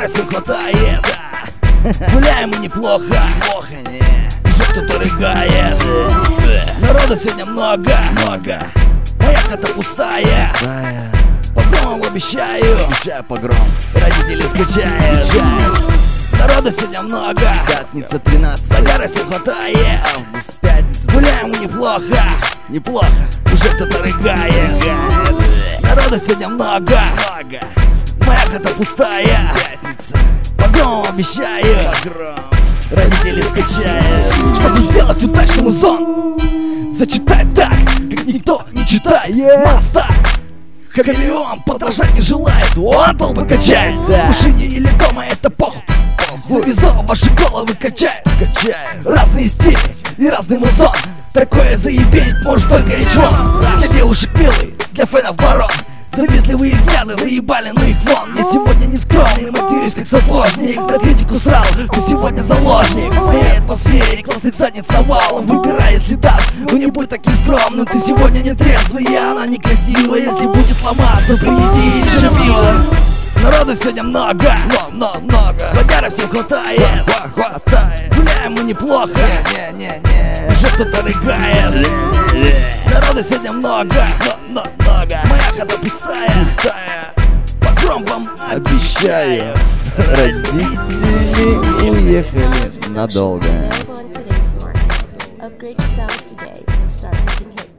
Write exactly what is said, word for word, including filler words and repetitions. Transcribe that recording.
Загара всем хватает, да. Гуляем мы неплохо, плохо, не. Уже кто-то рыгает, да. Народа сегодня много, много. Моя хата пустая, пустая. Погромом обещаю, обещаю погром. Родители скачают, народа сегодня много. Пятница тринадцать, загара всем хватает. Август, пятница, гуляем мы неплохо, неплохо. Уже кто-то рыгает, народа сегодня много, много. Моя хата пустая, пятница, погром обещаю, погром. Родители скачают. Чтобы сделать удачный музон, зачитай так, как никто не читает. Маста хамелеон подражать не желает. Он толпы качает, да. В машине или дома это похуй. Завязал ваши головы качает, качает. Разные стили и разный музон. Такое заебень может только Эйчон. Для девушек милый, для фэнов барон. Завистливые взгляды заебали, ну их вон. Я сегодня не скромный, матерюсь как сапожник. Да критику срал, ты сегодня заложник. В моей атмосфере классных задниц навалом. Выбирай, если даст, ну не будь таким скромным. Ты сегодня не трезвый, и она некрасивая. Если будет ломаться, привези еще пиво. Народу сегодня много, много, много. Водяра всем хватает, хватает. Гуляем мы неплохо, не, не, не. Уже кто-то рыгает. Народу сегодня много, много, много. Моя хата пустая, пустая. Погром вам обещаю. Родители уехали надолго. Upgrade your sounds today and start making hits.